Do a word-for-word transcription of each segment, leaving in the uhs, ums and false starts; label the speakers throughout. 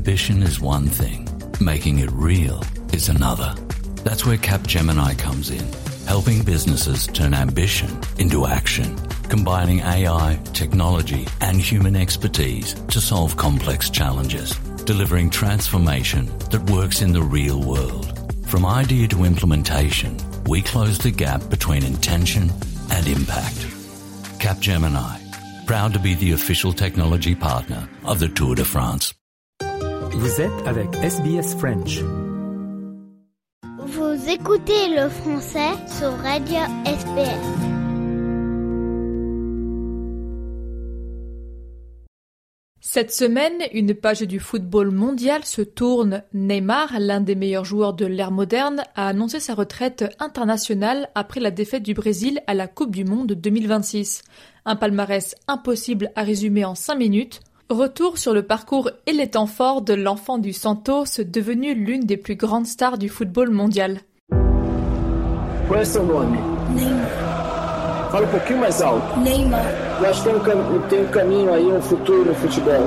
Speaker 1: Ambition is one thing. Making it real is another. That's where Capgemini comes in, helping businesses turn ambition into action, combining A I, technology, and human expertise to solve complex challenges, delivering transformation that works in the real world. From idea to implementation, we close the gap between intention and impact. Capgemini, proud to be the official technology partner of the Tour de France.
Speaker 2: Vous êtes avec S B S French.
Speaker 3: Vous écoutez le français sur Radio S B S.
Speaker 4: Cette semaine, une page du football mondial se tourne. Neymar, l'un des meilleurs joueurs de l'ère moderne, a annoncé sa retraite internationale après la défaite du Brésil à la Coupe du Monde deux mille vingt-six. Un palmarès impossible à résumer en cinq minutes. Retour sur le parcours et les temps forts de l'enfant du Santos, devenu l'une des plus grandes stars du football mondial.
Speaker 5: Qual é seu nome?
Speaker 6: Neymar.
Speaker 5: Fala um pouquinho mais alto.
Speaker 6: Neymar.
Speaker 5: Eu acho que tem um, cam- tem um caminho aí, um futuro no futebol.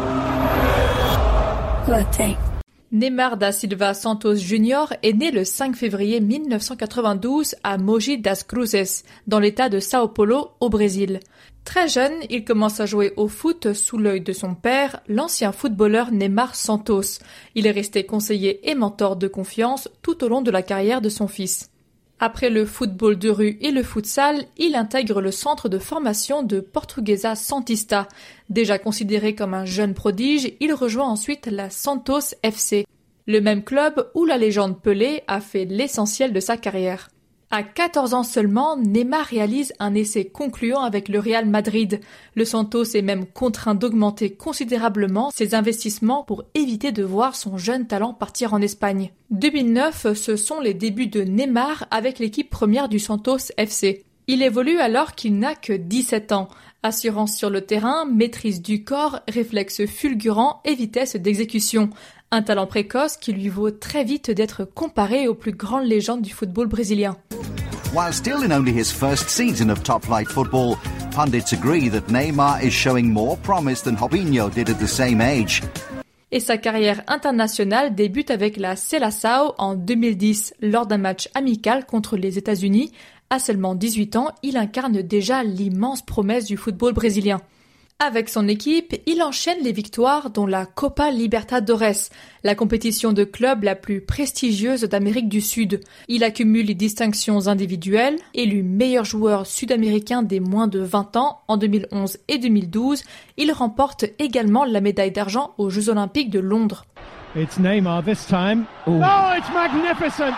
Speaker 6: Tem.
Speaker 4: Neymar da Silva Santos Junior est né le cinq février mille neuf cent quatre-vingt-douze à Mogi das Cruzes, dans l'état de São Paulo, au Brésil. Très jeune, il commence à jouer au foot sous l'œil de son père, l'ancien footballeur Neymar Santos. Il est resté conseiller et mentor de confiance tout au long de la carrière de son fils. Après le football de rue et le futsal, il intègre le centre de formation de Portuguesa Santista. Déjà considéré comme un jeune prodige, il rejoint ensuite la Santos F C, le même club où la légende Pelé a fait l'essentiel de sa carrière. À quatorze ans seulement, Neymar réalise un essai concluant avec le Real Madrid. Le Santos est même contraint d'augmenter considérablement ses investissements pour éviter de voir son jeune talent partir en Espagne. deux mille neuf, ce sont les débuts de Neymar avec l'équipe première du Santos F C. Il évolue alors qu'il n'a que dix-sept ans. Assurance sur le terrain, maîtrise du corps, réflexes fulgurants et vitesse d'exécution. Un talent précoce qui lui vaut très vite d'être comparé aux plus grandes légendes du football brésilien.
Speaker 7: While still in only his first season of top-flight football, pundits agree that Neymar is showing more promise than Robinho did at the same age.
Speaker 4: Et sa carrière internationale débute avec la Seleção en deux mille dix, lors d'un match amical contre les États-Unis. À seulement dix-huit ans, il incarne déjà l'immense promesse du football brésilien. Avec son équipe, il enchaîne les victoires dont la Copa Libertadores, la compétition de club la plus prestigieuse d'Amérique du Sud. Il accumule les distinctions individuelles, élu meilleur joueur sud-américain des moins de vingt ans en deux mille onze et deux mille douze. Il remporte également la médaille d'argent aux Jeux Olympiques de Londres.
Speaker 8: It's Neymar this time. Ooh. Oh, it's magnificent!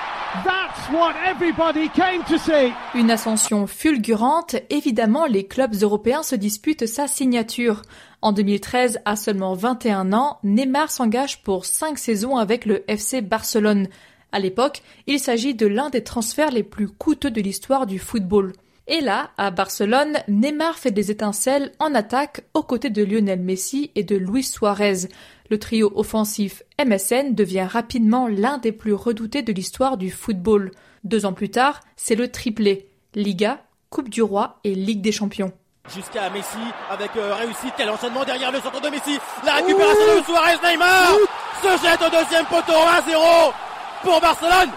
Speaker 8: That's what everybody came to see.
Speaker 4: Une ascension fulgurante, évidemment les clubs européens se disputent sa signature. En deux mille treize, à seulement vingt et un ans, Neymar s'engage pour cinq saisons avec le F C Barcelone. À l'époque, il s'agit de l'un des transferts les plus coûteux de l'histoire du football. Et là, à Barcelone, Neymar fait des étincelles en attaque aux côtés de Lionel Messi et de Luis Suarez. Le trio offensif M S N devient rapidement l'un des plus redoutés de l'histoire du football. Deux ans plus tard, c'est le triplé. Liga, Coupe du Roi et Ligue des Champions.
Speaker 9: Jusqu'à Messi avec euh, réussite, quel enchaînement derrière le centre de Messi. La récupération Ouh de Suarez, Neymar Ouh se jette au deuxième poteau, un zéro pour Barcelone.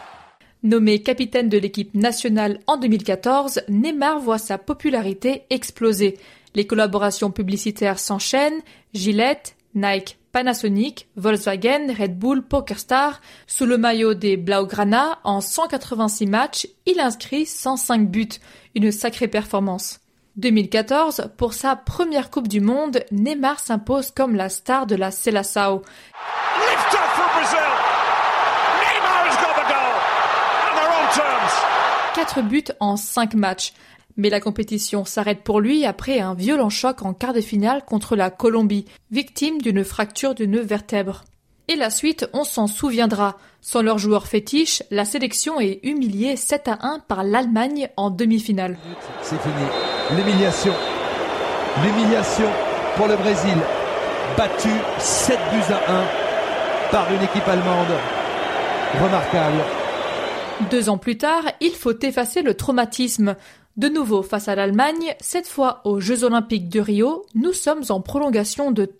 Speaker 4: Nommé capitaine de l'équipe nationale en deux mille quatorze, Neymar voit sa popularité exploser. Les collaborations publicitaires s'enchaînent, Gillette, Nike, Panasonic, Volkswagen, Red Bull, PokerStar. Sous le maillot des Blaugrana, en cent quatre-vingt-six matchs, il inscrit cent cinq buts. Une sacrée performance. deux mille quatorze, pour sa première Coupe du Monde, Neymar s'impose comme la star de la Seleção.
Speaker 10: Lift off for Brazil. Neymar has got the goal. On their own terms.
Speaker 4: Quatre buts en cinq matchs. Mais la compétition s'arrête pour lui après un violent choc en quart de finale contre la Colombie, victime d'une fracture d'une vertèbre. Et la suite, on s'en souviendra. Sans leur joueur fétiche, la sélection est humiliée sept à un par l'Allemagne en demi-finale.
Speaker 11: C'est fini. L'humiliation. L'humiliation pour le Brésil. Battu sept buts à un par une équipe allemande. Remarquable.
Speaker 4: Deux ans plus tard, il faut effacer le traumatisme. De nouveau face à l'Allemagne, cette fois aux Jeux Olympiques de Rio, nous sommes en prolongation de temps.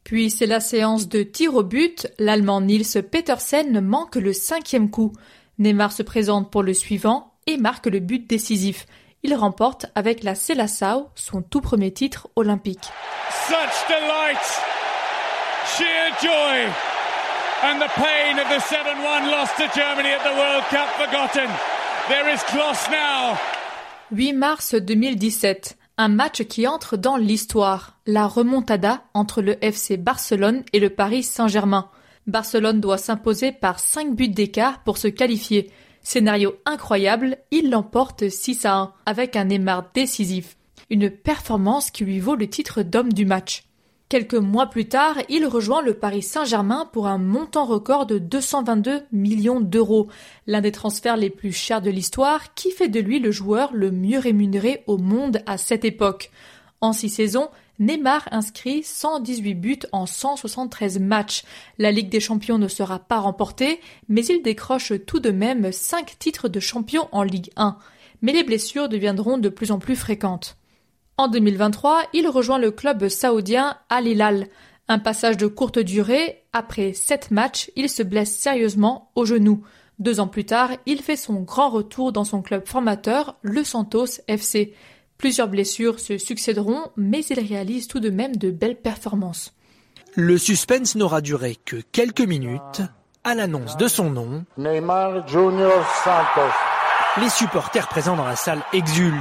Speaker 4: Puis c'est la séance de tir au but, l'Allemand Nils Petersen manque le cinquième coup. Neymar se présente pour le suivant et marque le but décisif. Il remporte avec la Seleção son tout premier titre olympique.
Speaker 10: Such delight, sheer joy, and the pain of the seven one loss to Germany at the World Cup forgotten. There is Klose now.
Speaker 4: huit mars deux mille dix-sept, un match qui entre dans l'histoire, la remontada entre le F C Barcelone et le Paris Saint-Germain. Barcelone doit s'imposer par cinq buts d'écart pour se qualifier. Scénario incroyable, il l'emporte six à un, avec un Neymar décisif. Une performance qui lui vaut le titre d'homme du match. Quelques mois plus tard, il rejoint le Paris Saint-Germain pour un montant record de deux cent vingt-deux millions d'euros, l'un des transferts les plus chers de l'histoire qui fait de lui le joueur le mieux rémunéré au monde à cette époque. En six saisons, Neymar inscrit cent dix-huit buts en cent soixante-treize matchs. La Ligue des Champions ne sera pas remportée, mais il décroche tout de même cinq titres de champion en Ligue un. Mais les blessures deviendront de plus en plus fréquentes. En deux mille vingt-trois, il rejoint le club saoudien Al Hilal. Un passage de courte durée, après sept matchs, il se blesse sérieusement au genou. Deux ans plus tard, il fait son grand retour dans son club formateur, le Santos F C. Plusieurs blessures se succéderont, mais il réalise tout de même de belles performances.
Speaker 6: Le suspense n'aura duré que quelques minutes. À l'annonce de son nom,
Speaker 12: Neymar Junior Santos.
Speaker 6: Les supporters présents dans la salle exultent.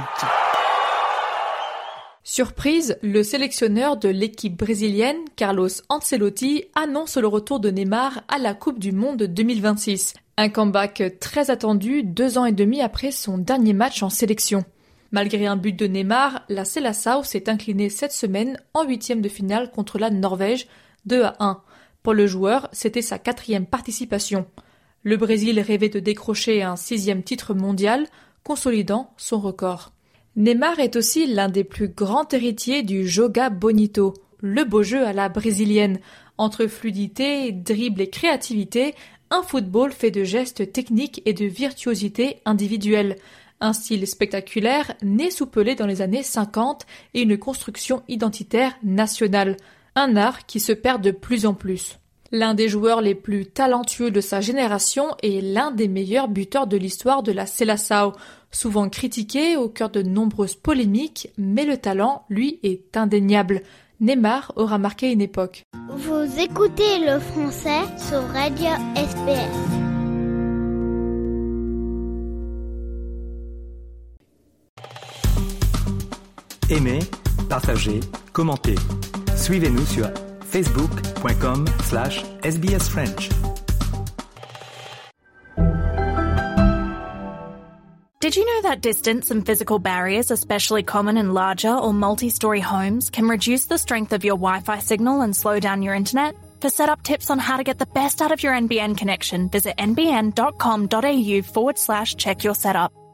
Speaker 4: Surprise, le sélectionneur de l'équipe brésilienne, Carlos Ancelotti, annonce le retour de Neymar à la Coupe du Monde deux mille vingt-six. Un comeback très attendu deux ans et demi après son dernier match en sélection. Malgré un but de Neymar, la Seleção s'est inclinée cette semaine en huitième de finale contre la Norvège, deux à un. Pour le joueur, c'était sa quatrième participation. Le Brésil rêvait de décrocher un sixième titre mondial, consolidant son record. Neymar est aussi l'un des plus grands héritiers du Joga Bonito, le beau jeu à la brésilienne. Entre fluidité, dribble et créativité, un football fait de gestes techniques et de virtuosité individuelle. Un style spectaculaire, né sous Pelé dans les années cinquante et une construction identitaire nationale. Un art qui se perd de plus en plus. L'un des joueurs les plus talentueux de sa génération et l'un des meilleurs buteurs de l'histoire de la Seleção. Souvent critiqué, au cœur de nombreuses polémiques, mais le talent, lui, est indéniable. Neymar aura marqué une époque.
Speaker 3: Vous écoutez le français sur Radio S B S.
Speaker 2: Aimez, partagez, commentez. Suivez-nous sur facebook point com slash S B S French.
Speaker 13: Did you know that distance and physical barriers, especially common in larger or multi-story homes, can reduce the strength of your Wi-Fi signal and slow down your internet? For setup tips on how to get the best out of your N B N connection, visit nbn.com.au forward slash check your setup.